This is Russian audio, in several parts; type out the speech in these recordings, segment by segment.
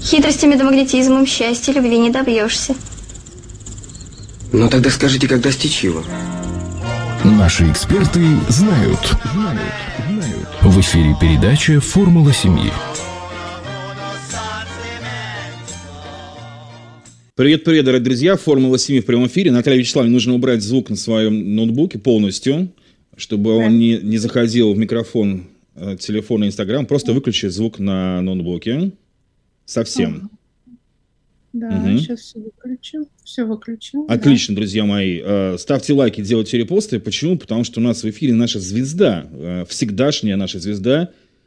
Хитростями да магнетизмом счастья, любви не добьешься. Ну тогда скажите, как достичь его? Наши эксперты знают. В эфире передача «Формула семьи». Привет-привет, дорогие друзья. «Формула семьи» в прямом эфире. Наталье Вячеславовне нужно убрать звук на своем ноутбуке полностью, чтобы он не заходил в микрофон телефона Инстаграм. Просто выключи звук на ноутбуке. Совсем. Да, сейчас все выключим. Все выключим. Отлично, да. Друзья мои. Ставьте лайки, делайте репосты. Почему? Потому что у нас в эфире наша звезда, всегдашняя наша звезда.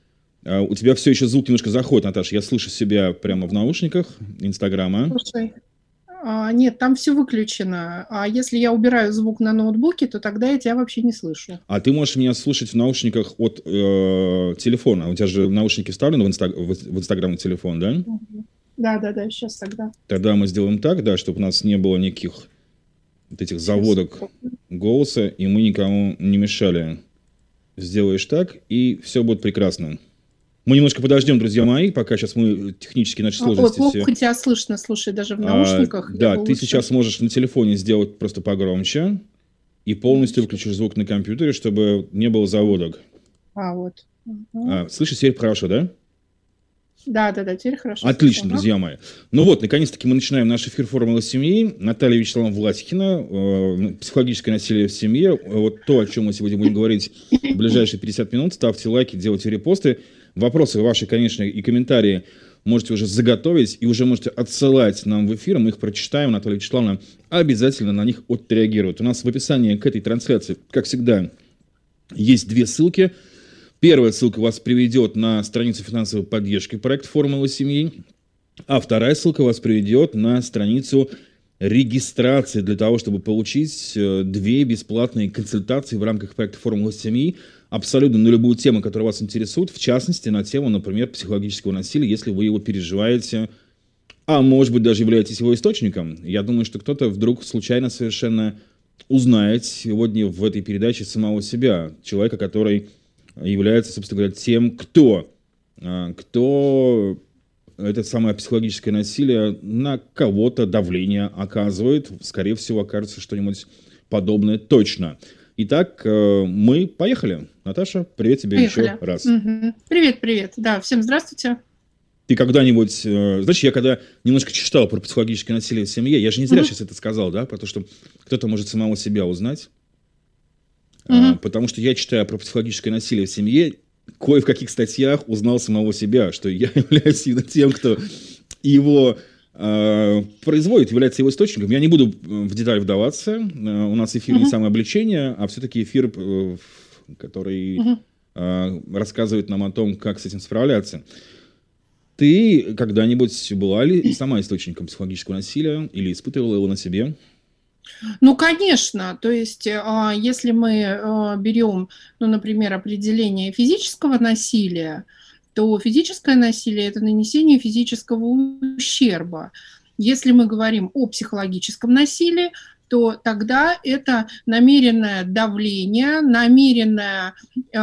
У тебя все еще звук немножко заходит, Наташа. Я слышу себя прямо в наушниках Инстаграма. Слушай, нет, там все выключено. А если я убираю звук на ноутбуке, то тогда я тебя вообще не слышу. А ты можешь меня слушать в наушниках от телефона. У тебя же наушники вставлены в Инстаграм на телефон, да? Да, сейчас тогда. Тогда мы сделаем так, да, чтобы у нас не было никаких вот этих заводок голоса, и мы никому не мешали. Сделаешь так, и все будет прекрасно. Мы немножко подождем, друзья мои, пока сейчас мы технически наши сложности все... плохо тебя слышно, слушай, даже в наушниках. Да, ты сейчас можешь на телефоне сделать просто погромче и полностью выключишь звук на компьютере, чтобы не было заводок. Вот. Слышишь, теперь хорошо, да? Да, теперь хорошо. Отлично, друзья мои. Ну вот, наконец-таки мы начинаем наш эфир «Формулы семьи». Наталья Вячеславовна Власихина, психологическое насилие в семье. Вот то, о чем мы сегодня будем говорить в ближайшие 50 минут. Ставьте лайки, делайте репосты. Вопросы ваши, конечно, и комментарии можете уже заготовить и уже можете отсылать нам в эфир. Мы их прочитаем. Наталья Вячеславовна обязательно на них отреагирует. У нас в описании к этой трансляции, как всегда, есть две ссылки. Первая ссылка вас приведет на страницу финансовой поддержки проекта «Формула семьи», а вторая ссылка вас приведет на страницу регистрации для того, чтобы получить 2 бесплатные консультации в рамках проекта «Формула семьи» абсолютно на любую тему, которая вас интересует, в частности, на тему, например, психологического насилия, если вы его переживаете, а может быть даже являетесь его источником. Я думаю, что кто-то вдруг случайно совершенно узнает сегодня в этой передаче самого себя, человека, который является, собственно говоря, тем, кто это самое психологическое насилие на кого-то давление оказывает. Скорее всего, окажется что-нибудь подобное точно. Итак, мы поехали. Наташа, привет тебе еще раз. Привет. Да, всем здравствуйте. Ты когда-нибудь... Знаешь, я когда немножко читал про психологическое насилие в семье, я же не зря сейчас это сказал, да, потому что кто-то может самого себя узнать. Потому что я читаю про психологическое насилие в семье, кое в каких статьях узнал самого себя, что я являюсь именно тем, кто его производит, является его источником. Я не буду в деталь вдаваться. У нас эфир не самообличение, а все-таки эфир, который рассказывает нам о том, как с этим справляться. Ты когда-нибудь была ли сама источником психологического насилия или испытывала его на себе? Ну, конечно, то есть, если мы берем, например, определение физического насилия, то физическое насилие – это нанесение физического ущерба. Если мы говорим о психологическом насилии, то тогда это намеренное давление, намеренное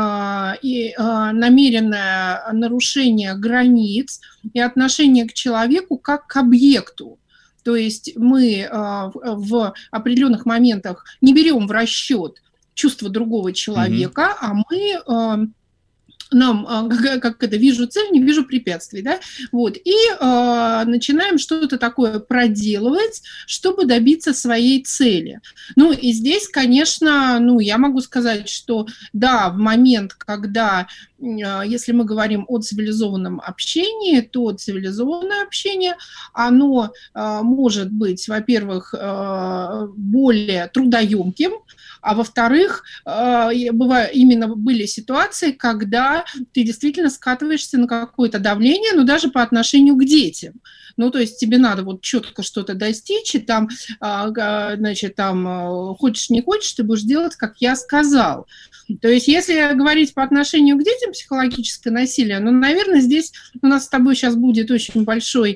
нарушение границ и отношение к человеку как к объекту. То есть мы в определенных моментах не берем в расчет чувства другого человека, а мы как это, вижу цель, не вижу препятствий, да, вот, и начинаем что-то такое проделывать, чтобы добиться своей цели. Ну, и здесь, конечно, я могу сказать, что да, в момент, когда, если мы говорим о цивилизованном общении, то цивилизованное общение, оно может быть, во-первых, более трудоемким, а во-вторых, именно были ситуации, когда ты действительно скатываешься на какое-то давление, но даже по отношению к детям. Ну, то есть тебе надо вот четко что-то достичь, и там, значит, там, хочешь не хочешь, ты будешь делать, как я сказал. То есть если говорить по отношению к детям психологическое насилие, наверное, здесь у нас с тобой сейчас будет очень большой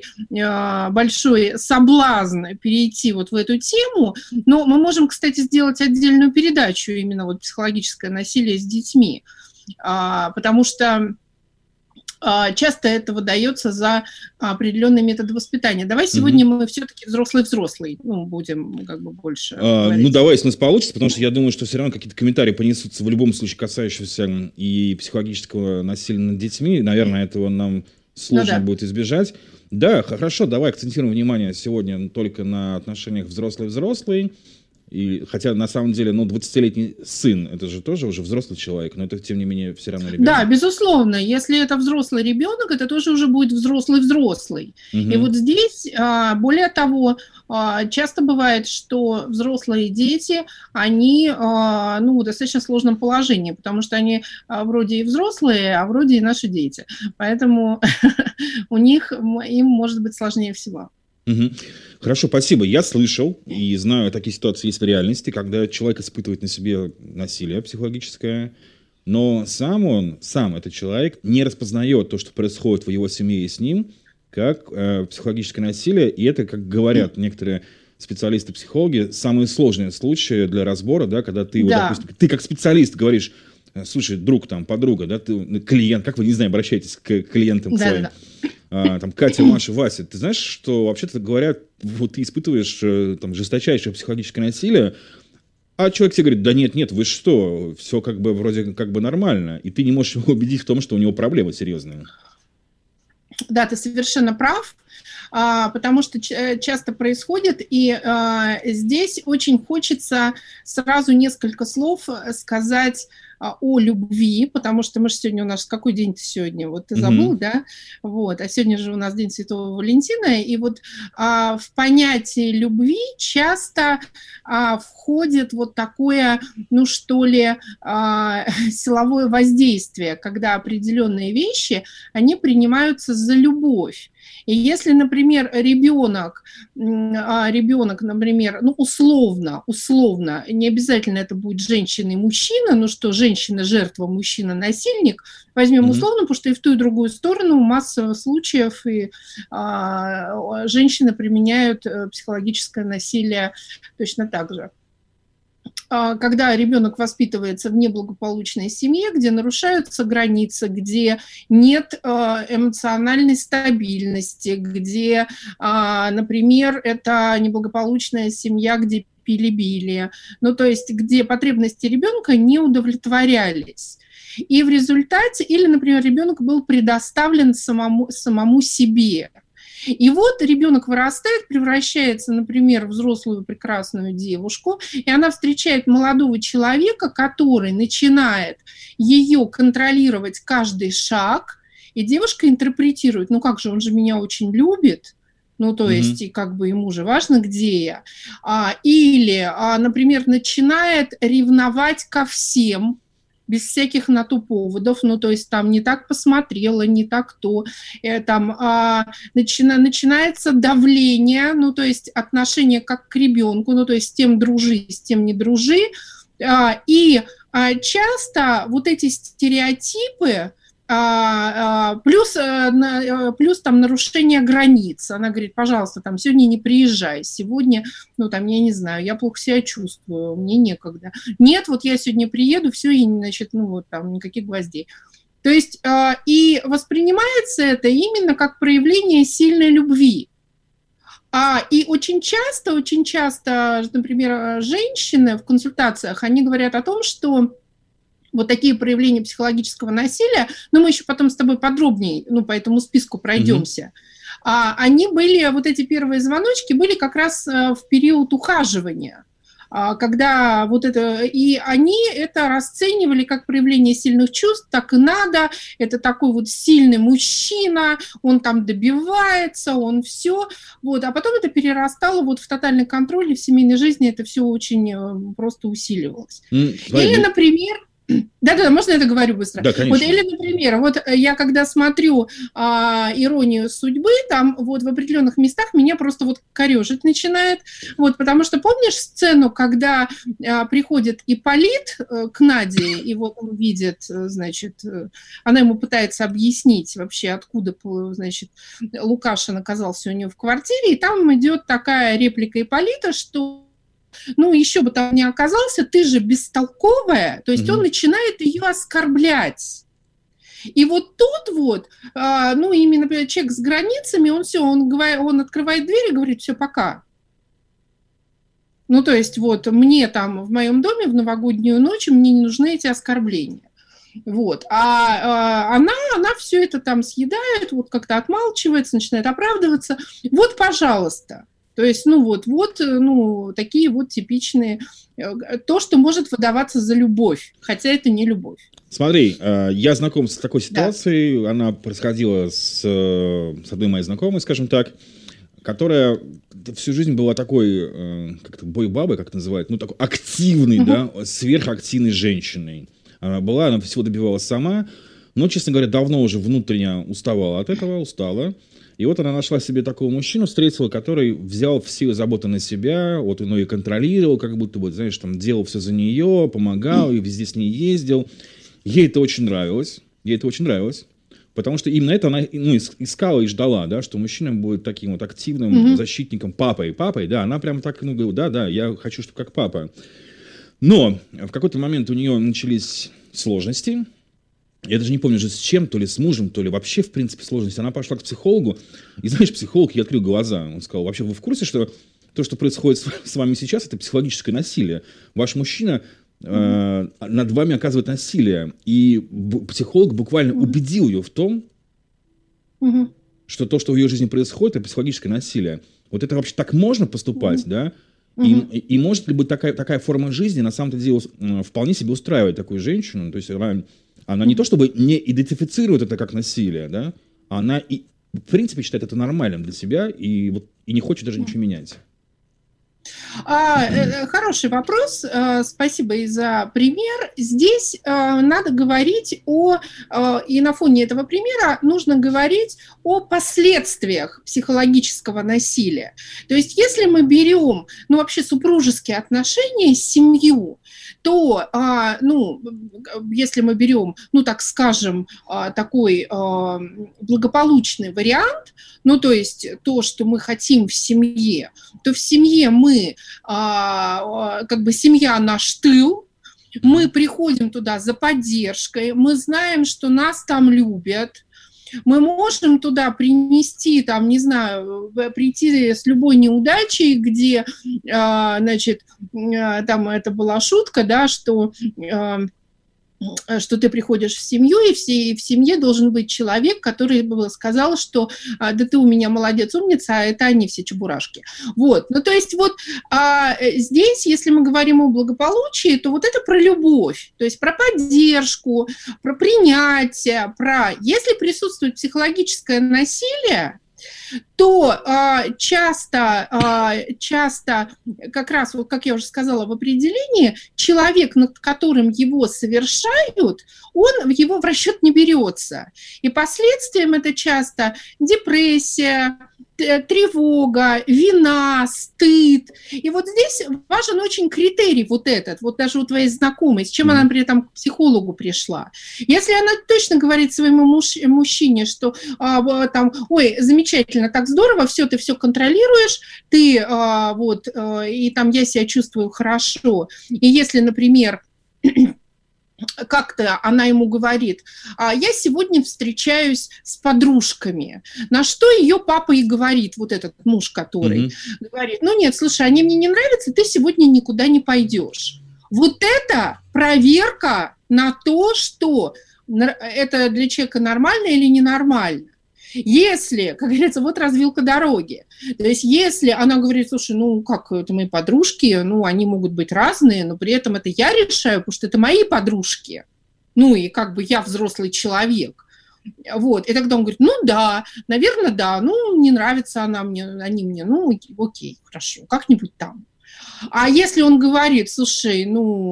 соблазн перейти вот в эту тему, но мы можем, кстати, сделать отдельную передачу именно вот психологическое насилие с детьми, потому что часто это выдается за определенные методы воспитания. Давай сегодня мы все-таки взрослый-взрослый, будем как бы больше говорить. Давай, если у нас получится, потому что я думаю, что все равно какие-то комментарии понесутся в любом случае, касающиеся и психологического насилия над детьми. Наверное, этого нам сложно будет избежать. Да, хорошо, давай акцентируем внимание сегодня только на отношениях взрослый-взрослый. И, хотя, на самом деле, 20-летний сын, это же тоже уже взрослый человек, но это, тем не менее, все равно ребенок. Да, безусловно. Если это взрослый ребенок, это тоже уже будет взрослый-взрослый. И вот здесь, более того, часто бывает, что взрослые дети, они в достаточно сложном положении, потому что они вроде и взрослые, а вроде и наши дети. Поэтому им может быть сложнее всего. Хорошо, спасибо. Я слышал и знаю, такие ситуации есть в реальности, когда человек испытывает на себе насилие психологическое, но сам этот человек, не распознает то, что происходит в его семье и с ним, как психологическое насилие, и это, как говорят некоторые специалисты-психологи, самые сложные случаи для разбора, да, когда ты, допустим, ты как специалист говоришь: слушай, друг, подруга, да, ты клиент, как вы, не знаю, обращаетесь к клиентам своим, Катя, Маша, Вася, ты знаешь, что вообще-то говорят, вот ты испытываешь жесточайшее психологическое насилие, а человек тебе говорит: да нет, вы что, все вроде нормально, и ты не можешь его убедить в том, что у него проблемы серьезные. Да, ты совершенно прав, потому что часто происходит, и здесь очень хочется сразу несколько слов сказать о любви, потому что мы же сегодня, у нас какой день-то сегодня? Вот ты забыл, да? Вот, а сегодня же у нас День Святого Валентина, и вот в понятие любви часто входит вот такое, силовое воздействие, когда определенные вещи, они принимаются за любовь. И если, например, ребенок, например, условно, не обязательно это будет женщина и мужчина, что женщина жертва, мужчина насильник, возьмем условно, потому что и в ту, и в другую сторону масса случаев, и женщины применяют психологическое насилие точно так же. Когда ребенок воспитывается в неблагополучной семье, где нарушаются границы, где нет эмоциональной стабильности, где, например, это неблагополучная семья, где пили-били, то есть где потребности ребенка не удовлетворялись. И в результате, или, например, ребенок был предоставлен самому себе. И вот ребенок вырастает, превращается, например, в взрослую прекрасную девушку, и она встречает молодого человека, который начинает ее контролировать каждый шаг, и девушка интерпретирует: как же, он же меня очень любит, то есть, и ему же важно, где я. Или, например, начинает ревновать ко всем, без всяких на то поводов, то есть не так посмотрела, не так то, начинается давление, то есть отношение как к ребенку, то есть с тем дружи, с тем не дружи, и часто вот эти стереотипы, плюс нарушение границ. Она говорит: пожалуйста, сегодня не приезжай, сегодня, я не знаю, я плохо себя чувствую, мне некогда. Нет, вот я сегодня приеду, все, и, никаких гвоздей. То есть, и воспринимается это именно как проявление сильной любви. И очень часто, например, женщины в консультациях, они говорят о том, что вот такие проявления психологического насилия, мы еще потом с тобой подробнее, по этому списку пройдемся, они были, вот эти первые звоночки были как раз в период ухаживания, когда и они это расценивали как проявление сильных чувств, так и надо, это такой сильный мужчина, он добивается, он все, а потом это перерастало в тотальный контроль, и в семейной жизни это все очень просто усиливалось. Или, например, да, можно я это говорю быстро? Да, конечно. Или, например, я когда смотрю «Иронию судьбы», там в определенных местах меня просто корежить начинает, потому что помнишь сцену, когда приходит Ипполит к Наде, и он видит, она ему пытается объяснить вообще, откуда, Лукашин оказался у нее в квартире, и там идет такая реплика Ипполита, что еще бы там не оказался, ты же бестолковая, то есть он начинает ее оскорблять. И вот тут вот, ну, именно человек с границами, он открывает дверь и говорит: все, пока. Ну, то есть вот мне там в моем доме в новогоднюю ночь мне не нужны эти оскорбления. Вот. Она все это там съедает, вот как-то отмалчивается, начинает оправдываться. Вот, пожалуйста. То есть, такие вот типичные, то, что может выдаваться за любовь, хотя это не любовь. Смотри, я знаком с такой ситуацией, да. Она происходила с одной моей знакомой, скажем так, которая всю жизнь была такой, как-то бойбабой, как это называют, ну, такой активной, да, сверхактивной женщиной. Она всего добивалась сама, но, честно говоря, давно уже внутренне уставала от этого, устала. И вот она нашла себе такого мужчину, встретила, который взял все заботы на себя, вот он ее контролировал, как будто бы, знаешь, там делал все за нее, помогал, и везде с ней ездил. Ей это очень нравилось, потому что именно это она искала и ждала, да, что мужчина будет таким вот активным защитником, папой, да, она прям так, говорит, да, я хочу, чтобы как папа. Но в какой-то момент у нее начались сложности. Я даже не помню уже с чем, то ли с мужем, то ли вообще, в принципе, сложности. Она пошла к психологу, и, знаешь, психолог ей открыл глаза. Он сказал: вообще, вы в курсе, что то, что происходит с вами сейчас, это психологическое насилие? Ваш мужчина над вами оказывает насилие. И психолог буквально убедил ее в том, что то, что в ее жизни происходит, это психологическое насилие. Вот это вообще так можно поступать, да? И может ли быть такая форма жизни, на самом деле, вполне себе устраивает такую женщину? То есть она не то чтобы не идентифицирует это как насилие, да, она и в принципе считает это нормальным для себя и не хочет даже ничего менять. Хороший вопрос, спасибо и за пример. Здесь надо говорить и на фоне этого примера нужно говорить о последствиях психологического насилия. То есть если мы берем, вообще супружеские отношения, семью, то, если мы берем, так скажем, такой благополучный вариант, то есть то, что мы хотим в семье, то в семье мы, семья наш тыл, мы приходим туда за поддержкой, мы знаем, что нас там любят, мы можем туда принести, прийти с любой неудачей, где, там это была шутка, да, что ты приходишь в семью, и в семье должен быть человек, который бы сказал, что да ты у меня молодец, умница, а это они все чебурашки. Вот, то есть здесь, если мы говорим о благополучии, то вот это про любовь, то есть про поддержку, про принятие, если присутствует психологическое насилие, то часто, как раз, как я уже сказала в определении, человек, над которым его совершают, он его в расчет не берется. И последствием это часто депрессия, тревога, вина, стыд. И вот здесь важен очень критерий вот этот, вот даже у твоей знакомой, с чем она при этом к психологу пришла. Если она точно говорит своему мужчине, что ой, замечательно, так здорово, ты все контролируешь, ты и там я себя чувствую хорошо. И если, например, как-то она ему говорит: я сегодня встречаюсь с подружками. На что ее папа и говорит, вот этот муж, который говорит: нет, слушай, они мне не нравятся, ты сегодня никуда не пойдешь. Вот это проверка на то, что это для человека нормально или ненормально. Если, как говорится, вот развилка дороги. То есть если она говорит: слушай, как это мои подружки, они могут быть разные, но при этом это я решаю, потому что это мои подружки. И я взрослый человек. Вот. И тогда он говорит: да, наверное, да, не нравится они мне, окей, хорошо, как-нибудь там. А если он говорит: слушай,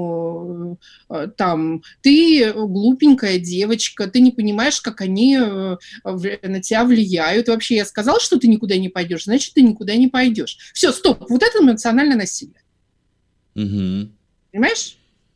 ты глупенькая девочка, ты не понимаешь, как они на тебя влияют. Вообще, я сказала, что ты никуда не пойдешь, значит, ты никуда не пойдешь. Все, стоп, вот это эмоциональное насилие. Понимаешь?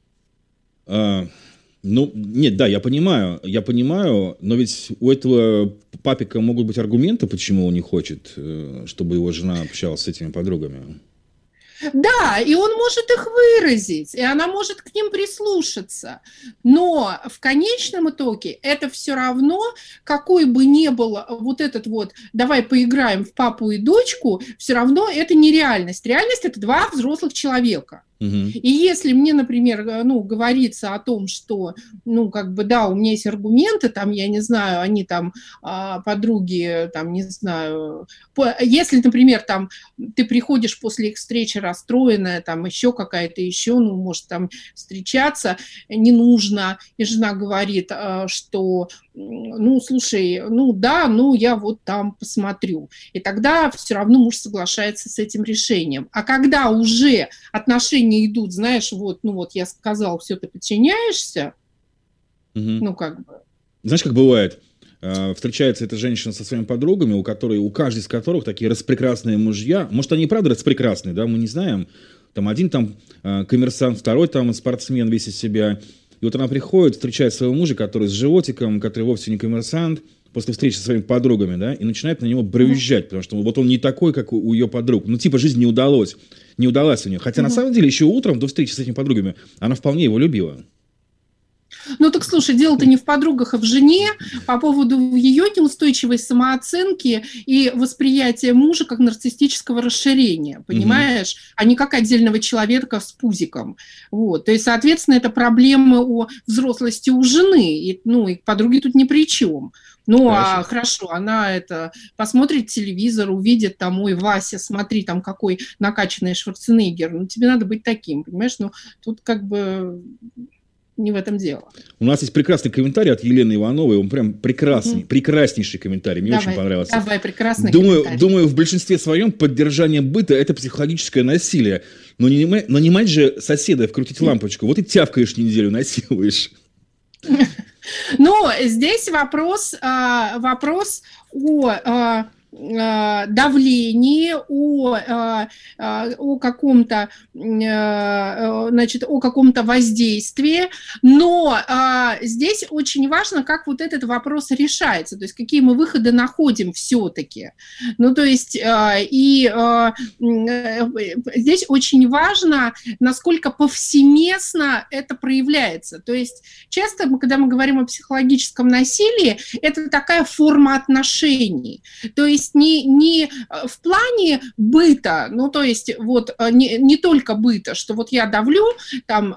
Нет, да, я понимаю, но ведь у этого папика могут быть аргументы, почему он не хочет, чтобы его жена общалась с этими подругами. Да, и он может их выразить, и она может к ним прислушаться. Но в конечном итоге это все равно, какой бы ни был вот этот вот «давай поиграем в папу и дочку», все равно это не реальность. Реальность – это два взрослых человека. И если мне, например, говорится о том, что, да, у меня есть аргументы, там, я не знаю, они там, подруги, там, не знаю, если, например, там, ты приходишь после их встречи расстроенная, там, еще какая-то еще, может, там, встречаться не нужно, и жена говорит, что, слушай, да, я вот там посмотрю. И тогда все равно муж соглашается с этим решением. А когда уже отношения идут, знаешь, я сказал, все, ты подчиняешься, как бы. Знаешь, как бывает? Встречается эта женщина со своими подругами, у каждой из которых такие распрекрасные мужья. Может, они и правда распрекрасные, да, мы не знаем. Там один там коммерсант, второй там спортсмен весь из себя. И вот она приходит, встречает своего мужа, который с животиком, который вовсе не коммерсант, после встречи со своими подругами, да, и начинает на него брюзжать, потому что вот он не такой, как у ее подруг. Жизнь не удалась у нее. Хотя на самом деле еще утром до встречи с этими подругами она вполне его любила. Так слушай, дело-то не в подругах, а в жене по поводу ее неустойчивой самооценки и восприятия мужа как нарциссического расширения, понимаешь, а не как отдельного человека с пузиком. Вот. То есть, соответственно, это проблема о взрослости у жены, и подруги тут ни при чем. Хорошо, она посмотрит телевизор, увидит там, ой, Вася, смотри, там какой накачанный Шварценеггер, тебе надо быть таким, понимаешь, тут как бы не в этом дело. У нас есть прекрасный комментарий от Елены Ивановой, он прям прекраснейший комментарий, мне очень понравился. Давай, прекрасный комментарий. Думаю, в большинстве своем поддержание быта – это психологическое насилие, но не мать же соседа вкрутить лампочку, вот и тявкаешь неделю, насилуешь. Здесь вопрос о давлении, о каком-то воздействии, но здесь очень важно, как вот этот вопрос решается, то есть какие мы выходы находим все-таки. Здесь очень важно, насколько повсеместно это проявляется. То есть часто, когда мы говорим о психологическом насилии, это такая форма отношений. То есть не в плане быта, не только быта, что вот я давлю, там,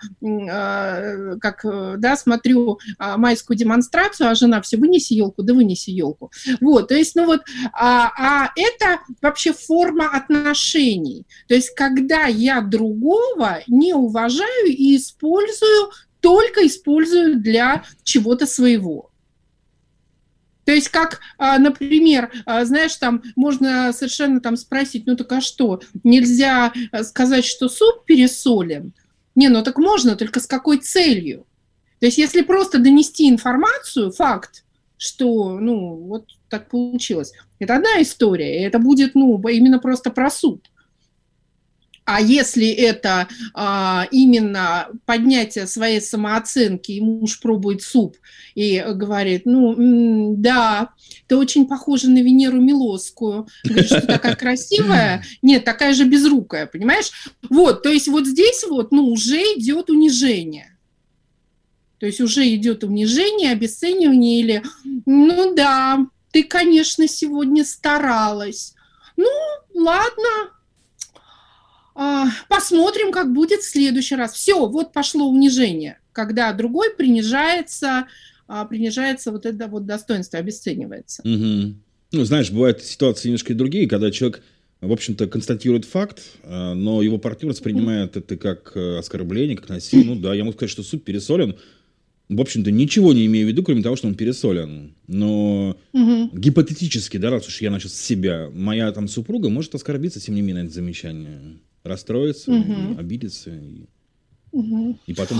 смотрю майскую демонстрацию, а жена все, вынеси елку, да вынеси елку. Вот, то есть, это вообще форма отношений. То есть, когда я другого не уважаю и только использую для чего-то своего. То есть, как, например, знаешь, там можно совершенно там спросить, так а что, нельзя сказать, что суп пересолен? Так можно, только с какой целью? То есть, если просто донести информацию, факт, что, вот так получилось, это одна история, и это будет, именно просто про суп. А если это именно поднятие своей самооценки, и муж пробует суп и говорит, да, ты очень похожа на Венеру Милосскую, говорит, что такая красивая, нет, такая же безрукая, понимаешь? Вот, то есть вот здесь уже идет унижение. То есть уже идет унижение, обесценивание или, да, ты, конечно, сегодня старалась. Ладно. Посмотрим, как будет в следующий раз. Все, вот пошло унижение, когда другой принижается вот это вот достоинство, обесценивается. Знаешь, бывают ситуации немножко и другие, когда человек, в общем-то, констатирует факт, но его партнер воспринимает это как оскорбление, как насилие. Я могу сказать, что суп пересолен. В общем-то, ничего не имею в виду, кроме того, что он пересолен. Но гипотетически, раз уж я начал с себя, моя там супруга может оскорбиться, тем не менее, на это замечание. Расстроиться, обидеться. И потом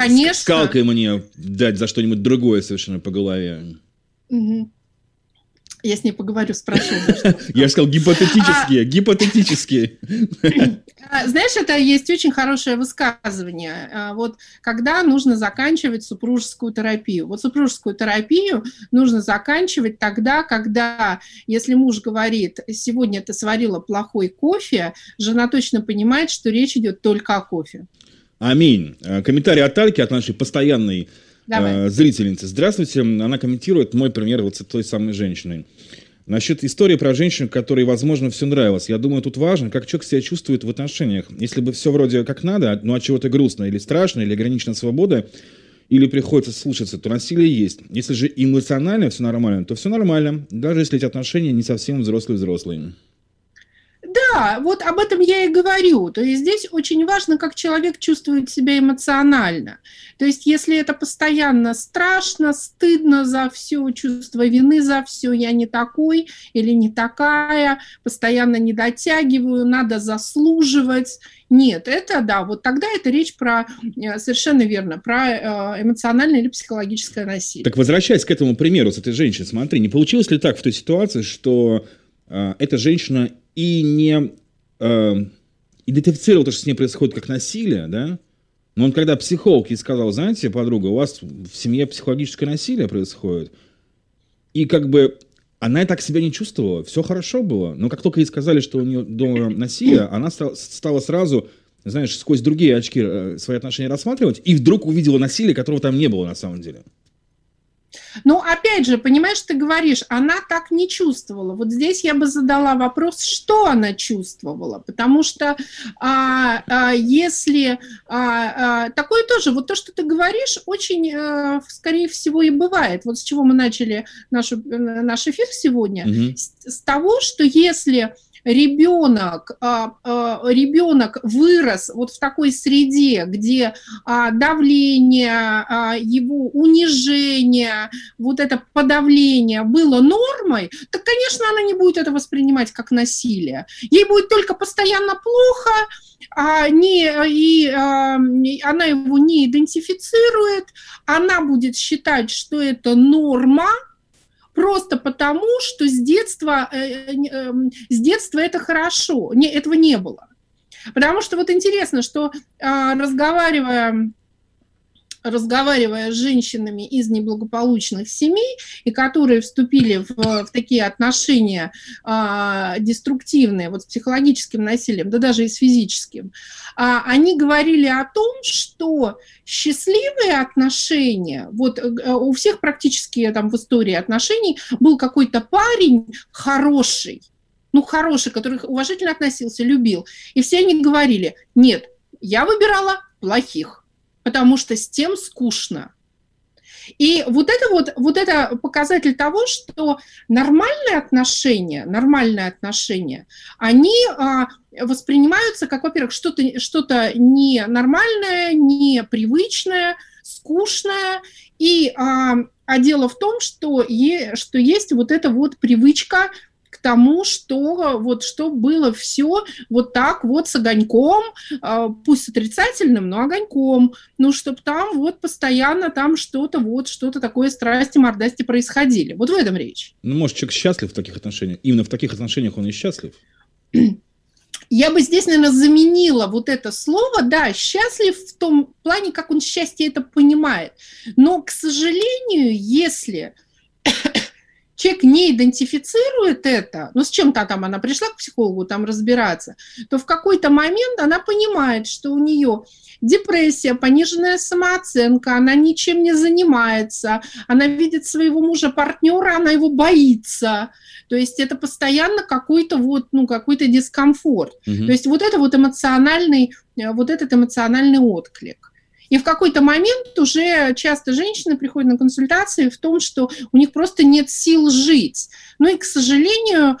скалкой мне дать за что-нибудь другое совершенно по голове. Я с ней поговорю, спрошу. Я же сказал гипотетические. Знаешь, это есть очень хорошее высказывание. Вот когда нужно заканчивать супружескую терапию. Вот супружескую терапию нужно заканчивать тогда, когда, если муж говорит, сегодня ты сварила плохой кофе, жена точно понимает, что речь идет только о кофе. Аминь. Комментарий от Альки, от нашей постоянной зрительницы. Здравствуйте. Она комментирует мой пример вот с той самой женщиной. Насчет истории про женщину, которой, возможно, все нравилось. Я думаю, тут важно, как человек себя чувствует в отношениях. Если бы все вроде как надо, но от чего-то грустно или страшно, или ограничена свобода, или приходится слушаться, то насилие есть. Если же эмоционально все нормально, то все нормально, даже если эти отношения не совсем взрослые-взрослые. Да, вот об этом я и говорю. То есть здесь очень важно, как человек чувствует себя эмоционально. То есть если это постоянно страшно, стыдно за все, чувство вины за все, я не такой или не такая, постоянно не дотягиваю, надо заслуживать. Нет, это да, вот тогда это речь про, совершенно верно, про эмоциональное или психологическое насилие. Так возвращаясь к этому примеру с этой женщиной, смотри, не получилось ли так в той ситуации, что эта женщина и не идентифицировал то, что с ней происходит как насилие, да? Но он когда психолог ей сказал, знаете, подруга, у вас в семье психологическое насилие происходит, и как бы она и так себя не чувствовала, все хорошо было, но как только ей сказали, что у нее дома насилие, она стала сразу, знаешь, сквозь другие очки свои отношения рассматривать, и вдруг увидела насилие, которого там не было на самом деле. Но опять же, понимаешь, ты говоришь, она так не чувствовала. Вот здесь я бы задала вопрос, что она чувствовала, потому что если такое тоже, вот то, что ты говоришь, очень, скорее всего, и бывает. Вот с чего мы начали наш эфир сегодня, с того, что если ребенок вырос вот в такой среде, где давление, его унижение, вот это подавление было нормой, то, конечно, она не будет это воспринимать как насилие. Ей будет только постоянно плохо, она его не идентифицирует, она будет считать, что это норма, просто потому, что с детства это хорошо, этого не было. Потому что вот интересно, что разговаривая с женщинами из неблагополучных семей, и которые вступили в такие отношения деструктивные, вот с психологическим насилием, да даже и с физическим, они говорили о том, что счастливые отношения, вот у всех практически там в истории отношений был какой-то парень хороший, который уважительно относился, любил, и все они говорили, нет, я выбирала плохих, потому что с тем скучно. И вот это показатель того, что нормальные отношения, они воспринимаются как, во-первых, что-то ненормальное, непривычное, скучное. А дело в том, что есть вот эта вот привычка к тому, что было все вот так вот с огоньком, пусть с отрицательным, но огоньком, чтобы там вот постоянно там что-то такое страсти, мордасти происходили. Вот в этом речь. Может, человек счастлив в таких отношениях? Именно в таких отношениях он и счастлив? Я бы здесь, наверное, заменила вот это слово, да, счастлив в том плане, как он счастье это понимает. Но, к сожалению, если человек не идентифицирует это, с чем-то там она пришла к психологу там разбираться, то в какой-то момент она понимает, что у нее депрессия, пониженная самооценка, она ничем не занимается, она видит своего мужа-партнера, она его боится. То есть это постоянно какой-то какой-то дискомфорт. То есть вот этот эмоциональный отклик. И в какой-то момент уже часто женщины приходят на консультации в том, что у них просто нет сил жить. И, к сожалению,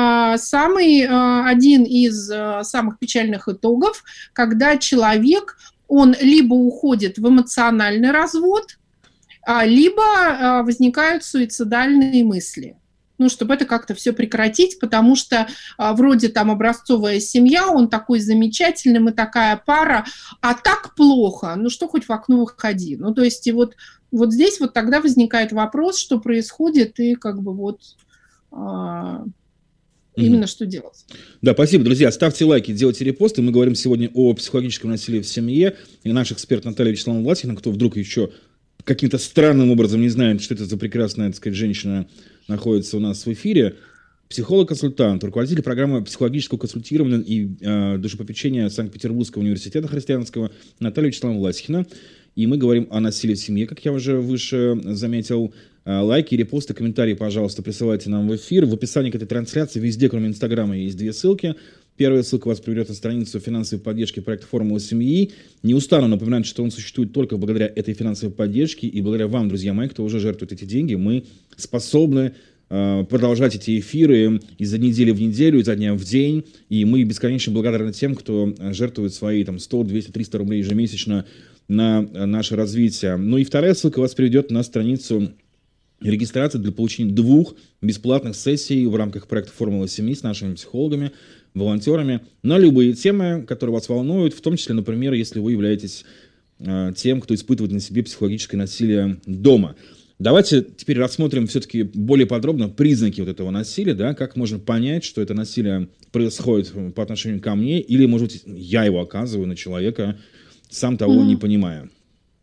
один из самых печальных итогов, когда человек, он либо уходит в эмоциональный развод, либо возникают суицидальные мысли. Чтобы это как-то все прекратить, потому что вроде там образцовая семья, он такой замечательный, мы такая пара, а так плохо, что хоть в окно выходи. То есть и вот здесь вот тогда возникает вопрос, что происходит, и именно что делать. Да, спасибо, друзья. Ставьте лайки, делайте репосты. Мы говорим сегодня о психологическом насилии в семье. И наш эксперт Наталья Вячеславовна Власихина, кто вдруг еще каким-то странным образом не знает, что это за прекрасная, так сказать, женщина находится у нас в эфире. Психолог-консультант, руководитель программы психологического консультирования и душепопечения Санкт-Петербургского университета христианского Наталья Вячеславовна Власихина. И мы говорим о насилии в семье, как я уже выше заметил. Лайки, репосты, комментарии, пожалуйста, присылайте нам в эфир. В описании к этой трансляции везде, кроме Инстаграма, есть 2 ссылки. Первая ссылка вас приведет на страницу финансовой поддержки проекта «Формула семьи». Не устану напоминать, что он существует только благодаря этой финансовой поддержке и благодаря вам, друзья мои, кто уже жертвует эти деньги. Мы способны продолжать эти эфиры изо недели в неделю, изо дня в день. И мы бесконечно благодарны тем, кто жертвует свои 100, 200, 300 рублей ежемесячно на наше развитие. Ну и вторая ссылка вас приведет на страницу регистрации для получения 2 бесплатных сессий в рамках проекта «Формула семьи» с нашими психологами, волонтерами на любые темы, которые вас волнуют, в том числе, например, если вы являетесь тем, кто испытывает на себе психологическое насилие дома. Давайте теперь рассмотрим все-таки более подробно признаки вот этого насилия, да, как можно понять, что это насилие происходит по отношению ко мне, или, может быть, я его оказываю на человека, сам того не понимая.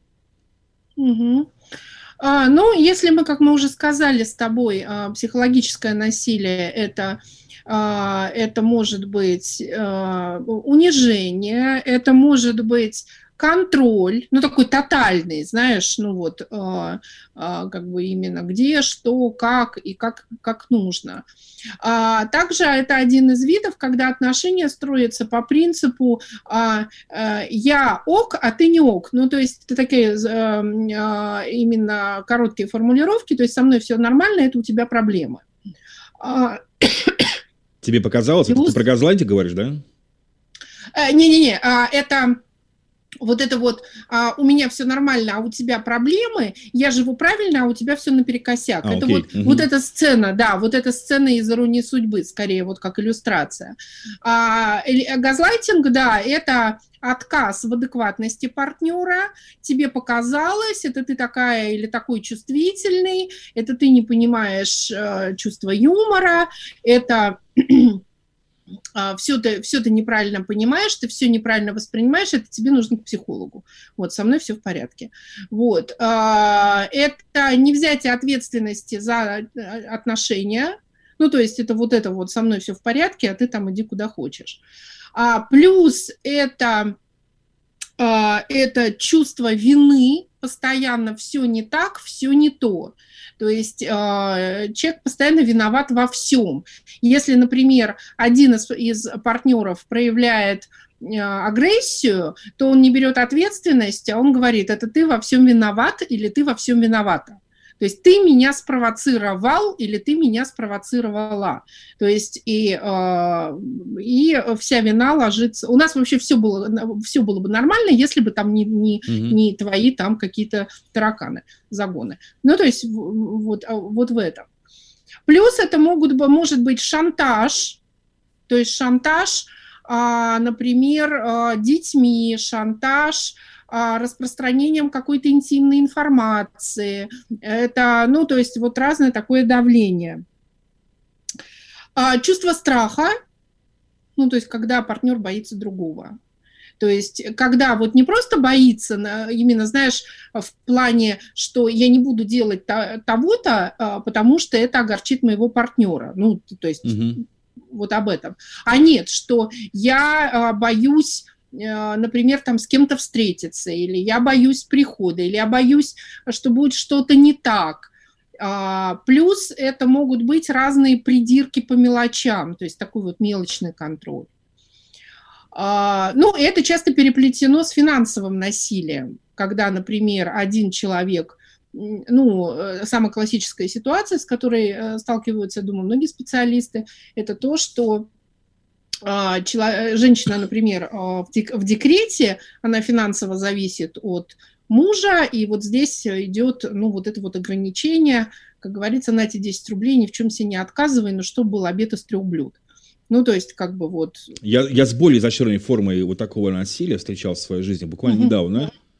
Ну, если мы, как мы уже сказали с тобой, психологическое насилие это может быть унижение, это может быть контроль, ну, такой тотальный, знаешь, ну, вот, как бы именно где, что, как и как нужно. Также это один из видов, когда отношения строятся по принципу «я ок, а ты не ок». Ну, то есть это такие именно короткие формулировки, то есть со мной все нормально, это у тебя проблемы. Тебе показалось? Это ты про газлайтинг говоришь, да? Не-не-не, это... Вот это вот, у меня все нормально, а у тебя проблемы, я живу правильно, а у тебя все наперекосяк. Это вот эта сцена, да, вот эта сцена из «Иронии судьбы», скорее, вот как иллюстрация. Газлайтинг, да, это отказ в адекватности партнера, тебе показалось, это ты такая или такой чувствительный, это ты не понимаешь чувство юмора, это... Все ты неправильно понимаешь, ты все неправильно воспринимаешь, это тебе нужно к психологу. Вот, со мной все в порядке. Вот. Это не взятие ответственности за отношения, ну, то есть это вот со мной все в порядке, а ты там иди куда хочешь. Плюс это чувство вины, постоянно все не так, все не то. То есть человек постоянно виноват во всем. Если, например, один из партнеров проявляет агрессию, то он не берет ответственность, а он говорит, это ты во всем виноват или ты во всем виновата. То есть ты меня спровоцировал или ты меня спровоцировала. То есть и вся вина ложится... У нас вообще все было бы нормально, если бы там не твои там какие-то тараканы, загоны. Ну, то есть вот в этом. Плюс это может быть шантаж. То есть шантаж, например, детьми, шантаж распространением какой-то интимной информации. Это, ну, то есть вот разное такое давление. Чувство страха, ну, то есть когда партнер боится другого. То есть когда вот не просто боится, именно, знаешь, в плане, что я не буду делать того-то, потому что это огорчит моего партнера. Ну, то есть вот об этом. А нет, что я боюсь, например, там с кем-то встретиться, или я боюсь прихода, или я боюсь, что будет что-то не так. Плюс это могут быть разные придирки по мелочам, то есть такой вот мелочный контроль. Ну, это часто переплетено с финансовым насилием, когда, например, один человек, ну, самая классическая ситуация, с которой сталкиваются, я думаю, многие специалисты, это то, что женщина, например, в декрете, она финансово зависит от мужа, и вот здесь идет, ну, вот это вот ограничение, как говорится, на эти 10 рублей ни в чем себе не отказывай, но чтобы был обед из 3 блюд. Ну, то есть, как бы вот... Я с более изощренной формой вот такого насилия встречался в своей жизни буквально недавно.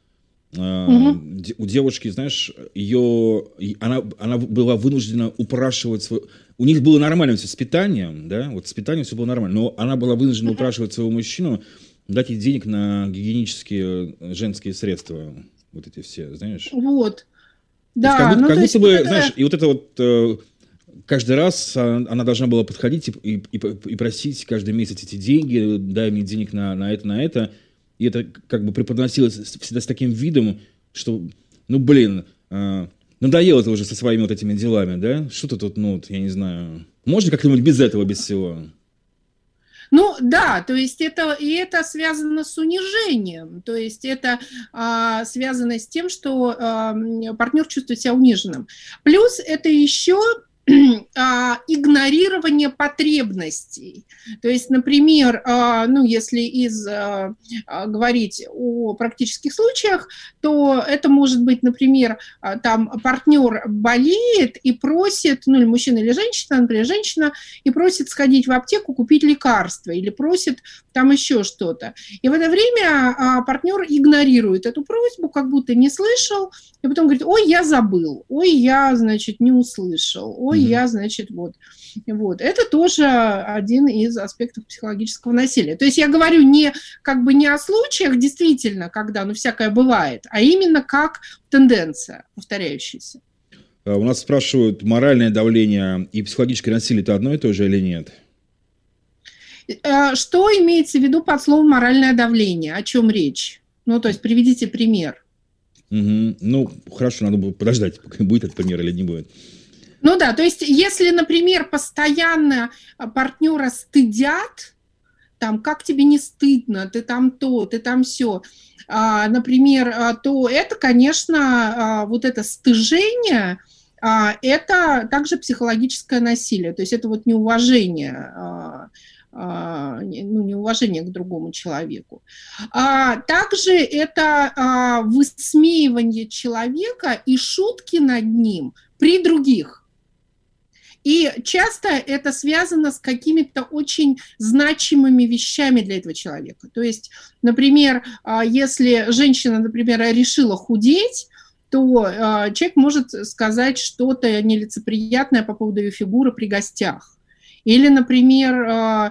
У девушки, знаешь, она была вынуждена упрашивать свою... У них было нормально все с питанием, да, вот с питанием все было нормально, но она была вынуждена упрашивать своего мужчину дать ей денег на гигиенические женские средства, вот эти все, знаешь. Вот. Да, ну, как будто бы, знаешь, и вот это вот каждый раз она должна была подходить и просить каждый месяц эти деньги, дай мне денег на это. И это как бы преподносилось всегда с таким видом, что, ну, блин, надоело это уже со своими вот этими делами, да? Что-то тут, ну, вот, я не знаю. Можно как-нибудь без этого, без всего? Ну да, то есть это связано с унижением, то есть это связано с тем, что партнер чувствует себя униженным. Плюс это еще игнорирование потребностей. То есть, например, ну, если говорить о практических случаях, то это может быть, например, там партнер болеет и просит, ну, или мужчина, или женщина, например, женщина, и просит сходить в аптеку, купить лекарства, или просит там еще что-то. И в это время партнер игнорирует эту просьбу, как будто не слышал, и потом говорит: ой, я забыл, ой, я, значит, не услышал, ой, я, значит, вот. Это тоже один из аспектов психологического насилия. То есть я говорю не о случаях действительно, когда, ну, всякое бывает, а именно как тенденция повторяющаяся. У нас спрашивают, моральное давление и психологическое насилие – это одно и то же или нет? Что имеется в виду под словом моральное давление? О чем речь? Ну, то есть приведите пример. Ну, хорошо, надо будет подождать, будет этот пример или не будет. Ну да, то есть если, например, постоянно партнера стыдят, там, как тебе не стыдно, ты там то, ты там сё, например, то это, конечно, вот это стыжение, это также психологическое насилие, то есть это вот неуважение, неуважение к другому человеку. Также это высмеивание человека и шутки над ним при других. И часто это связано с какими-то очень значимыми вещами для этого человека. То есть, например, если женщина, например, решила худеть, то человек может сказать что-то нелицеприятное по поводу ее фигуры при гостях. Или, например,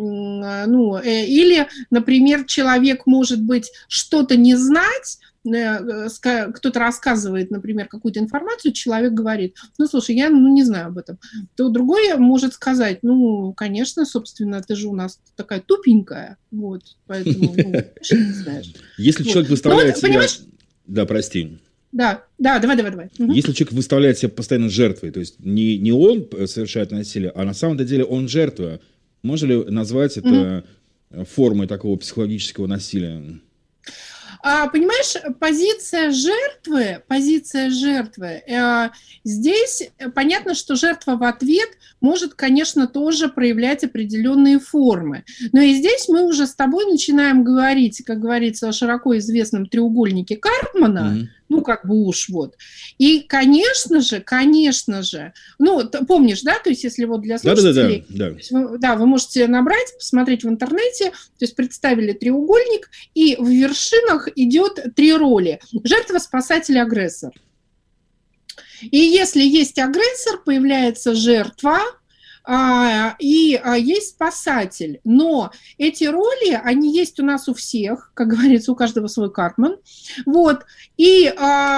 например, человек может быть что-то не знать, кто-то рассказывает, например, какую-то информацию, человек говорит: ну, слушай, я не знаю об этом. То другой может сказать: ну, конечно, собственно, ты же у нас такая тупенькая, вот, поэтому, конечно, не знаешь. Если человек выставляет себя... Да, прости. Да, давай. Если человек выставляет себя постоянно жертвой, то есть не он совершает насилие, а на самом деле он жертва, можно ли назвать это формой такого психологического насилия? Понимаешь, позиция жертвы, здесь понятно, что жертва в ответ может, конечно, тоже проявлять определенные формы. Но и здесь мы уже с тобой начинаем говорить, как говорится, о широко известном треугольнике Карпмана, ну, как бы уж вот. И, конечно же, ну, помнишь, да, то есть если вот для слушателей... Да, вы можете набрать, посмотреть в интернете, то есть представили треугольник, и в вершинах идет 3 роли: жертва, спасатель, агрессор. И если есть агрессор, появляется жертва, и есть спасатель. Но эти роли, они есть у нас у всех, как говорится, у каждого свой Карпман. Вот. И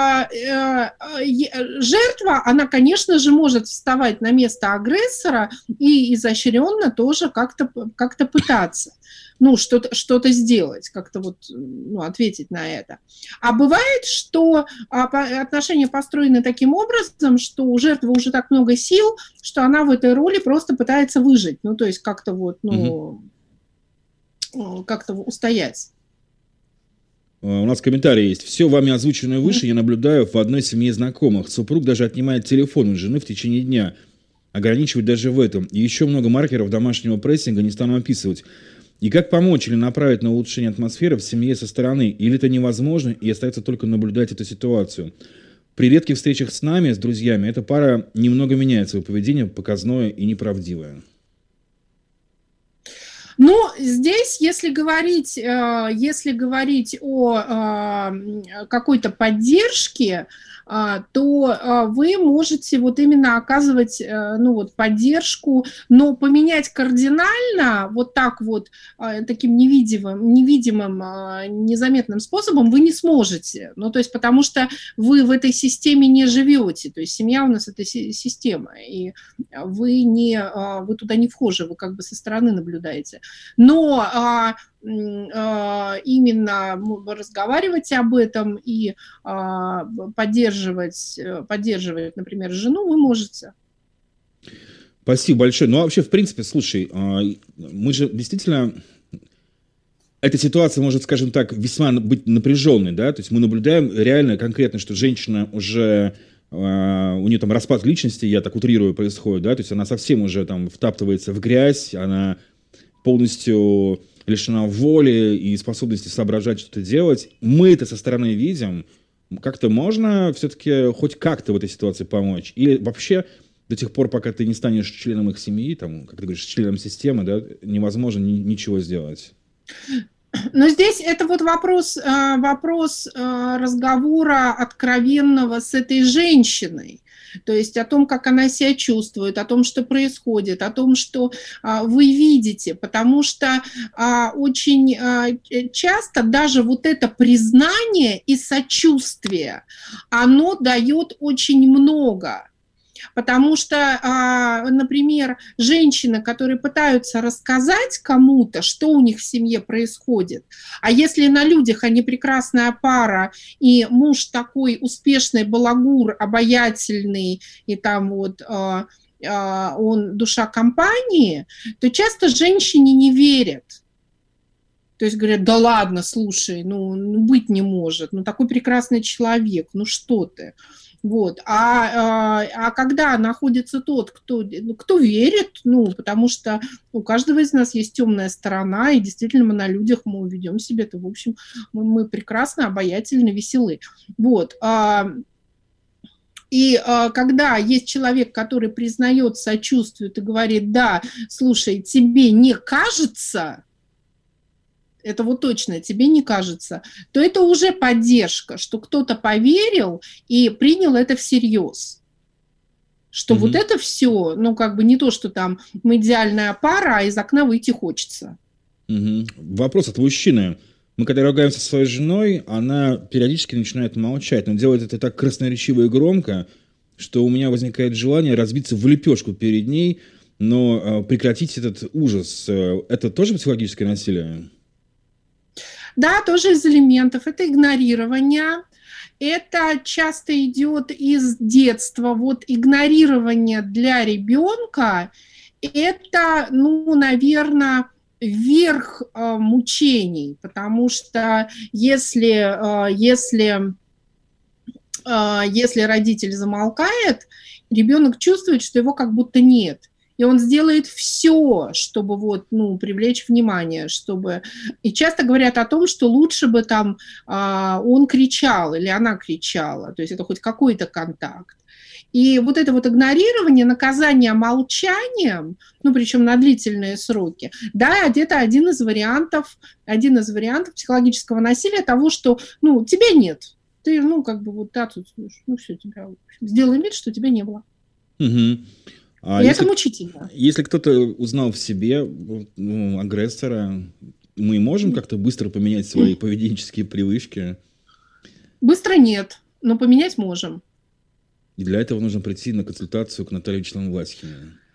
жертва, она, конечно же, может вставать на место агрессора и изощренно тоже как-то пытаться, ну, что-то сделать, как-то вот, ну, ответить на это. А бывает, что отношения построены таким образом, что у жертвы уже так много сил, что она в этой роли просто пытается выжить, ну, то есть как-то вот, ну, как-то устоять. У нас комментарий есть. Все вами озвученное выше я наблюдаю в одной семье знакомых. Супруг даже отнимает телефон у жены в течение дня. Ограничивает даже в этом. И еще много маркеров домашнего прессинга, не стану описывать. И как помочь или направить на улучшение атмосферы в семье со стороны? Или это невозможно, и остается только наблюдать эту ситуацию? При редких встречах с нами, с друзьями, эта пара немного меняет свое поведение, показное и неправдивое. Ну, здесь, если говорить о какой-то поддержке, то вы можете вот именно оказывать поддержку, но поменять кардинально вот так вот таким невидимым, незаметным способом вы не сможете. Ну, то есть потому что вы в этой системе не живете, то есть семья у нас это система, и вы туда не вхожи, вы как бы со стороны наблюдаете. Но именно разговаривать об этом и поддерживать, например, жену вы можете. Спасибо большое. Ну, а вообще, в принципе, слушай, мы же действительно... Эта ситуация может, скажем так, весьма быть напряженной, да? То есть мы наблюдаем реально, конкретно, что женщина уже... у нее там распад личности, я так утрирую, происходит, да? То есть она совсем уже там втаптывается в грязь, она полностью... лишена воли и способности соображать, что-то делать. Мы это со стороны видим. Как-то можно все-таки хоть как-то в этой ситуации помочь? Или вообще до тех пор, пока ты не станешь членом их семьи, там, как ты говоришь, членом системы, да, невозможно ничего сделать? Но здесь это вот вопрос разговора откровенного с этой женщиной. То есть о том, как она себя чувствует, о том, что происходит, о том, что вы видите. Потому что очень часто даже вот это признание и сочувствие, оно дает очень много. Потому что, например, женщины, которые пытаются рассказать кому-то, что у них в семье происходит, а если на людях они прекрасная пара, и муж такой успешный балагур, обаятельный, и там вот он душа компании, то часто женщине не верят. То есть говорят, да ладно, слушай, ну быть не может, ну такой прекрасный человек, ну что ты. Вот. А когда находится тот, кто верит, потому что у каждого из нас есть темная сторона, и действительно мы на людях мы ведем себя, то, в общем, мы прекрасно, обаятельны, веселы. Вот. И когда есть человек, который признает, сочувствует и говорит, да, слушай, тебе не кажется, это вот точно тебе не кажется, то это уже поддержка, что кто-то поверил и принял это всерьез. Что вот это все, не то, что там мы идеальная пара, а из окна выйти хочется. Вопрос от мужчины. Мы когда ругаемся со своей женой, она периодически начинает молчать, но делает это так красноречиво и громко, что у меня возникает желание разбиться в лепешку перед ней, но прекратить этот ужас. Это тоже психологическое насилие? Да, тоже из элементов. Это игнорирование. Это часто идет из детства. Вот игнорирование для ребенка – это, наверное, верх мучений. Потому что если родитель замолкает, ребенок чувствует, что его как будто нет. И он сделает все, чтобы привлечь внимание, чтобы... И часто говорят о том, что лучше бы там он кричал или она кричала, то есть это хоть какой-то контакт. И вот это вот игнорирование, наказание молчанием, причем на длительные сроки, да, это один из вариантов психологического насилия, того, что, тебя нет. Ты, все, тебя... Сделай вид, что тебя не было. Угу. И это мучительно. Если кто-то узнал в себе агрессора, мы можем как-то быстро поменять свои поведенческие привычки? Быстро нет, но поменять можем. И для этого нужно прийти на консультацию к Наталье Вячеславовне Власихиной.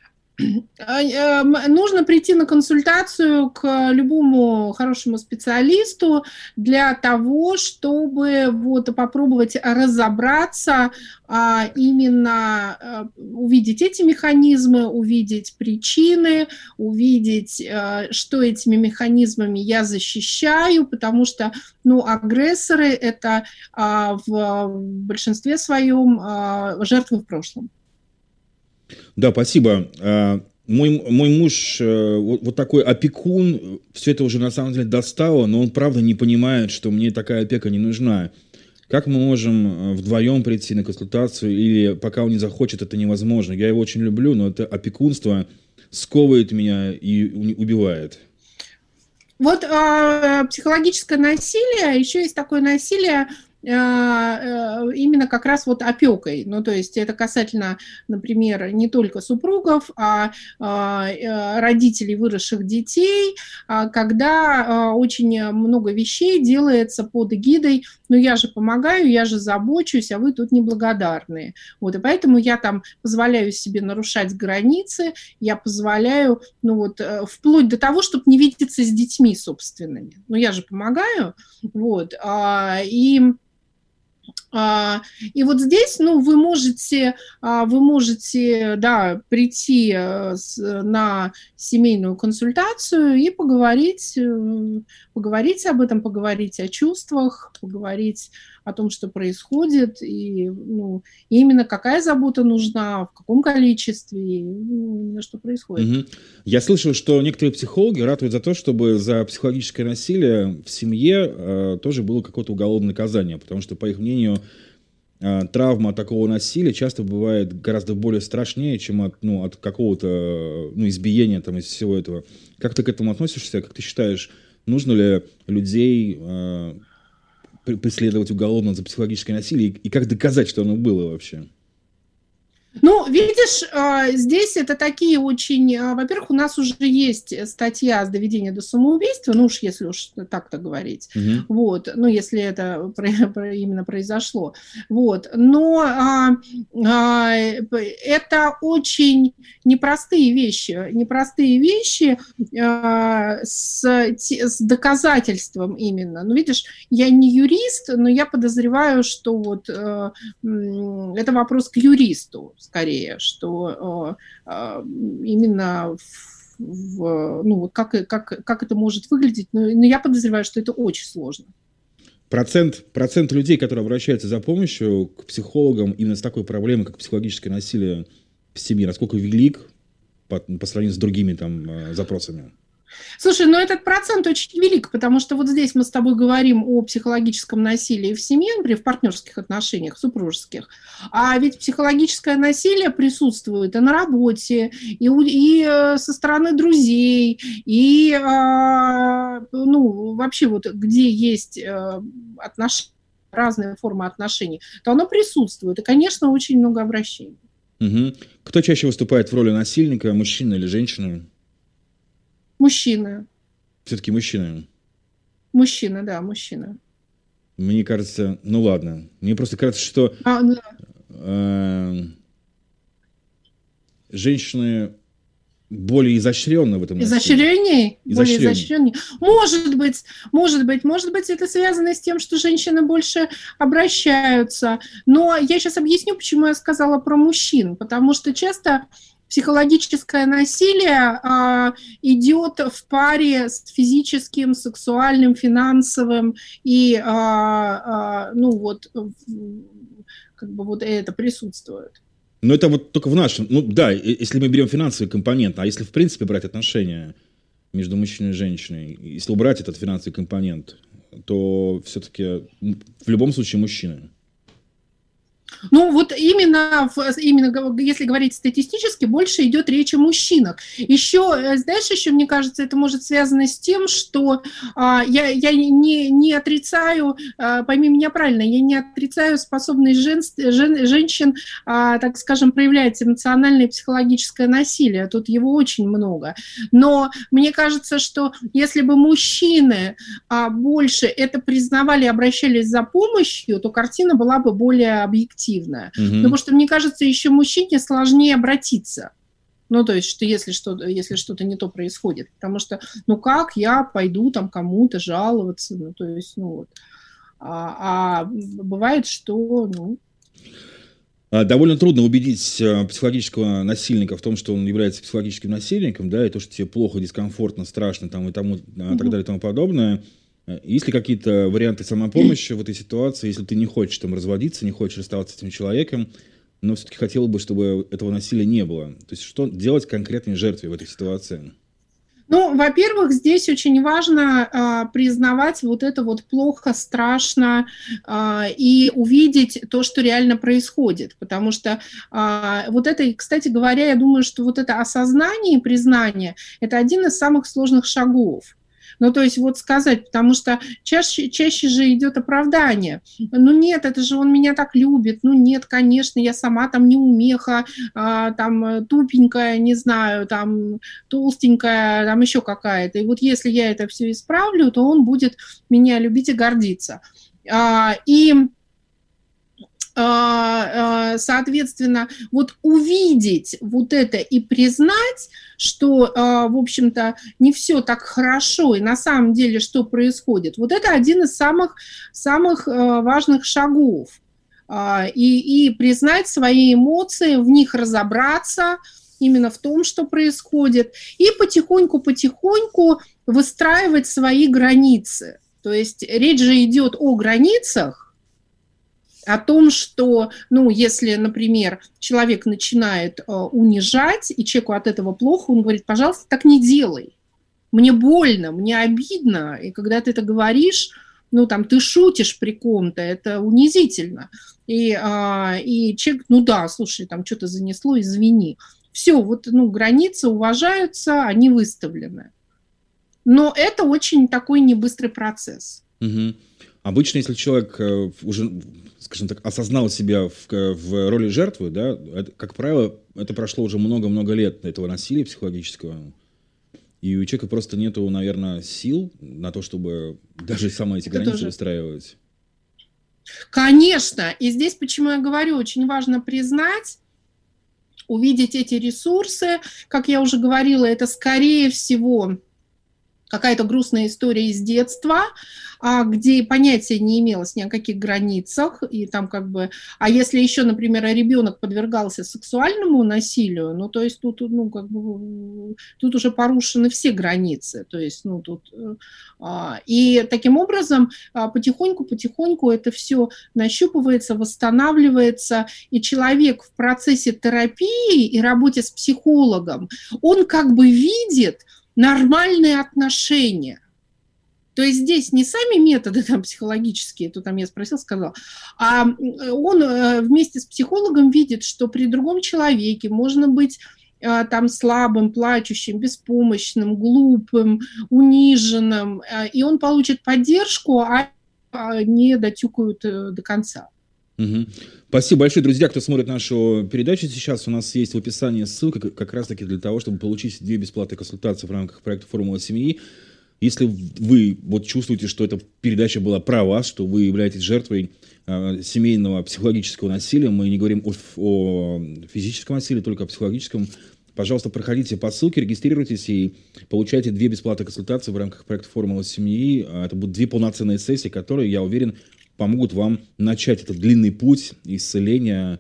Нужно прийти на консультацию к любому хорошему специалисту для того, чтобы попробовать разобраться, именно увидеть эти механизмы, увидеть причины, увидеть, что этими механизмами я защищаю, потому что агрессоры – это в большинстве своем жертвы в прошлом. Да, спасибо. Мой муж вот такой опекун, все это уже на самом деле достало, но он правда не понимает, что мне такая опека не нужна. Как мы можем вдвоем прийти на консультацию, или пока он не захочет, это невозможно. Я его очень люблю, но это опекунство сковывает меня и убивает. Вот психологическое насилие, еще есть такое насилие именно как раз вот опекой. Ну, то есть это касательно, например, не только супругов, а родителей выросших детей, когда очень много вещей делается под эгидой: ну, я же помогаю, я же забочусь, а вы тут неблагодарные. Вот, и поэтому я там позволяю себе нарушать границы, я позволяю, ну, вот, вплоть до того, чтобы не видеться с детьми собственными. Ну, я же помогаю, вот, и вот здесь, ну, вы можете, да, прийти на семейную консультацию и поговорить об этом, поговорить о чувствах, поговорить о том, что происходит, и, ну, именно какая забота нужна, в каком количестве, именно что происходит. Угу. Я слышал, что некоторые психологи ратуют за то, чтобы за психологическое насилие в семье тоже было какое-то уголовное наказание, потому что, по их мнению, травма от такого насилия часто бывает гораздо более страшнее, чем от какого-то избиения там, из всего этого. Как ты к этому относишься? Как ты считаешь, нужно ли людей преследовать уголовно за психологическое насилие, и как доказать, что оно было вообще? Ну, видишь, здесь это такие очень... Во-первых, у нас уже есть статья с доведения до самоубийства, ну уж если уж так-то говорить, вот, ну если это именно произошло, вот, но это очень непростые вещи с доказательством именно. Ну, видишь, я не юрист, но я подозреваю, что вот это вопрос к юристу, скорее, что именно как это может выглядеть, но я подозреваю, что это очень сложно. Процент людей, которые обращаются за помощью к психологам именно с такой проблемой, как психологическое насилие в семье, насколько велик по сравнению с другими там запросами? Слушай, ну этот процент очень велик, потому что вот здесь мы с тобой говорим о психологическом насилии в семье, например, в партнерских отношениях, супружеских, а ведь психологическое насилие присутствует и на работе, и со стороны друзей, и вообще вот где есть отношения, разные формы отношений, то оно присутствует, и, конечно, очень много обращений. Угу. Кто чаще выступает в роли насильника, мужчина или женщина? Мужчина. Все-таки мужчина. Мужчина, да, мужчина. Мне кажется, ну ладно. Мне просто кажется, что женщины более изощренны в этом. Изощреннее? Более изощреннее? Может быть, это связано с тем, что женщины больше обращаются. Но я сейчас объясню, почему я сказала про мужчин. Потому что часто психологическое насилие идет в паре с физическим, сексуальным, финансовым, и это присутствует. Но это вот только в нашем... Ну да, если мы берем финансовый компонент, а если в принципе брать отношения между мужчиной и женщиной, если убрать этот финансовый компонент, то все-таки в любом случае мужчина. Ну, вот именно если говорить статистически, больше идет речь о мужчинах. Еще, знаешь, мне кажется, это может связано с тем, что я не отрицаю, пойми меня правильно, я не отрицаю способность женщин, так скажем, проявлять эмоциональное и психологическое насилие. Тут его очень много. Но мне кажется, что если бы мужчины больше это признавали и обращались за помощью, то картина была бы более объективна. Потому что, мне кажется, еще мужчине сложнее обратиться. Ну, то есть, что если что-то не то происходит. Потому что, ну как я пойду там кому-то жаловаться? Ну, то есть, ну вот. А бывает, что, Довольно трудно убедить психологического насильника в том, что он является психологическим насильником, да, и то, что тебе плохо, дискомфортно, страшно, там, и так далее, и тому подобное. Есть ли какие-то варианты самопомощи в этой ситуации, если ты не хочешь там разводиться, не хочешь расставаться с этим человеком, но все-таки хотела бы, чтобы этого насилия не было? То есть что делать конкретной жертве в этой ситуации? Ну, во-первых, здесь очень важно признавать вот это вот плохо, страшно и увидеть то, что реально происходит. Потому что вот это, кстати говоря, я думаю, что вот это осознание и признание – это один из самых сложных шагов. Ну, то есть вот сказать, потому что чаще же идет оправдание. Ну, нет, это же он меня так любит. Ну, нет, конечно, я сама там неумеха, там тупенькая, не знаю, там толстенькая, там еще какая-то. И вот если я это все исправлю, то он будет меня любить и гордиться. Соответственно, вот увидеть вот это и признать, что, в общем-то, не все так хорошо, и на самом деле что происходит, вот это один из самых важных шагов. И признать свои эмоции, в них разобраться, именно в том, что происходит, и потихоньку выстраивать свои границы. То есть речь же идет о границах, о том, что, ну, если, например, человек начинает унижать, и человеку от этого плохо, он говорит, пожалуйста, так не делай. Мне больно, мне обидно, и когда ты это говоришь, ну, там, ты шутишь при ком-то, это унизительно. И человек, ну да, слушай, там что-то занесло, извини. Все, вот, ну, границы уважаются, они выставлены. Но это очень такой небыстрый процесс. Угу. Обычно, если человек уже, скажем так, осознал себя в роли жертвы, да, как правило, это прошло уже много-много лет этого насилия психологического, и у человека просто нету, наверное, сил на то, чтобы даже самые эти границы выстраивать. Конечно, и здесь, почему я говорю, очень важно признать, увидеть эти ресурсы, как я уже говорила, это скорее всего какая-то грустная история из детства, где понятия не имелось ни о каких границах, и там как бы, а если еще, например, ребенок подвергался сексуальному насилию, ну, то есть тут, ну, как бы, тут уже порушены все границы, то есть, ну, тут, и таким образом потихоньку это все нащупывается, восстанавливается, и человек в процессе терапии и работе с психологом, он как бы видит нормальные отношения. То есть здесь не сами методы там, психологические, то там я спросил, сказал, а он вместе с психологом видит, что при другом человеке можно быть там слабым, плачущим, беспомощным, глупым, униженным, и он получит поддержку, а не дотюкают до конца. Угу. Спасибо большое, друзья, кто смотрит нашу передачу сейчас. У нас есть в описании ссылка как раз-таки для того, чтобы получить 2 бесплатные консультации в рамках проекта «Формула семьи». Если вы вот чувствуете, что эта передача была про вас, что вы являетесь жертвой семейного психологического насилия, мы не говорим о физическом насилии, только о психологическом, пожалуйста, проходите по ссылке, регистрируйтесь и получайте 2 бесплатные консультации в рамках проекта «Формула семьи». Это будут 2 полноценные сессии, которые, я уверен, помогут вам начать этот длинный путь исцеления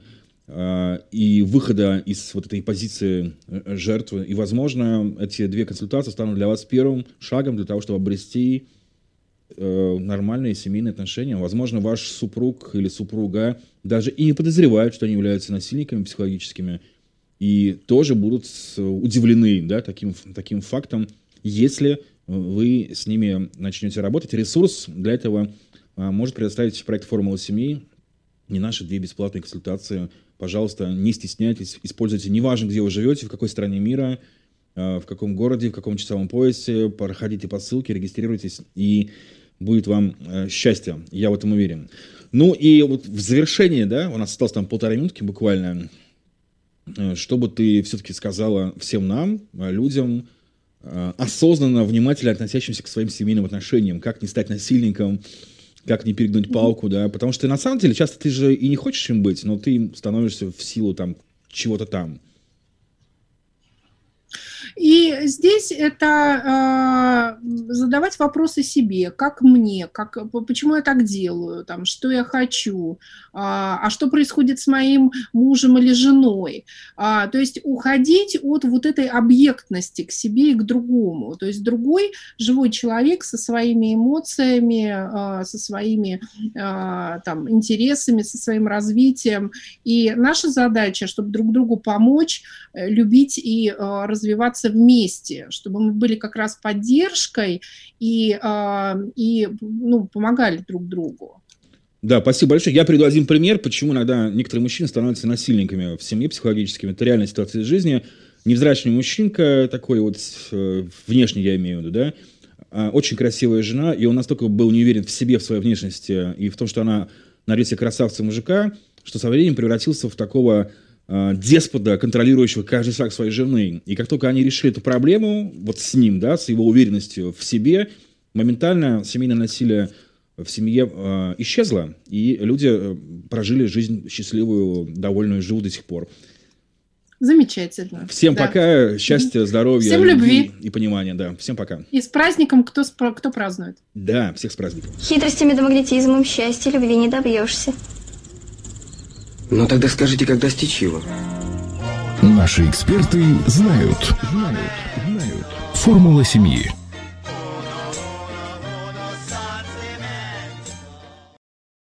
и выхода из вот этой позиции жертвы. И, возможно, эти 2 консультации станут для вас первым шагом для того, чтобы обрести нормальные семейные отношения. Возможно, ваш супруг или супруга даже и не подозревают, что они являются насильниками психологическими, и тоже будут удивлены, да, таким фактом, если вы с ними начнете работать. Ресурс для этого может предоставить проект «Формула семьи», не наши 2 бесплатные консультации. Пожалуйста, не стесняйтесь, используйте, неважно, где вы живете, в какой стране мира, в каком городе, в каком часовом поясе, проходите по ссылке, регистрируйтесь, и будет вам счастье, я в этом уверен. Ну и вот в завершении, да, у нас осталось там 1,5 минутки буквально, что бы ты все-таки сказала всем нам, людям, осознанно, внимательно относящимся к своим семейным отношениям, как не стать насильником, как не перегнуть палку, да, потому что на самом деле часто ты же и не хочешь им быть, но ты становишься в силу там чего-то там. И здесь это задавать вопросы себе, как мне, почему я так делаю, там, что я хочу, а что происходит с моим мужем или женой. То есть уходить от вот этой объектности к себе и к другому. То есть другой живой человек со своими эмоциями, со своими там, интересами, со своим развитием. И наша задача, чтобы друг другу помочь, любить и развиваться вместе, чтобы мы были как раз поддержкой и помогали друг другу. Да, спасибо большое. Я приведу один пример, почему иногда некоторые мужчины становятся насильниками в семье психологическими. Это реальная ситуация из жизни. Невзрачный мужчинка, такой вот внешне я имею в виду, да, очень красивая жена, и он настолько был не уверен в себе, в своей внешности и в том, что она найдет себе красавца мужика, что со временем превратился в такого деспота, контролирующего каждый шаг своей жены. И как только они решили эту проблему, вот с ним, да, с его уверенностью в себе, моментально семейное насилие в семье исчезло, и люди прожили жизнь счастливую, довольную, живут до сих пор. Замечательно. Всем пока, счастья, здоровья, всем любви и понимания, да. Всем пока. И с праздником, кто празднует. Да, всех с праздником. Хитростями да магнетизмом счастья любви не добьешься. Ну тогда скажите, как достичь его? Наши эксперты знают. Формула семьи.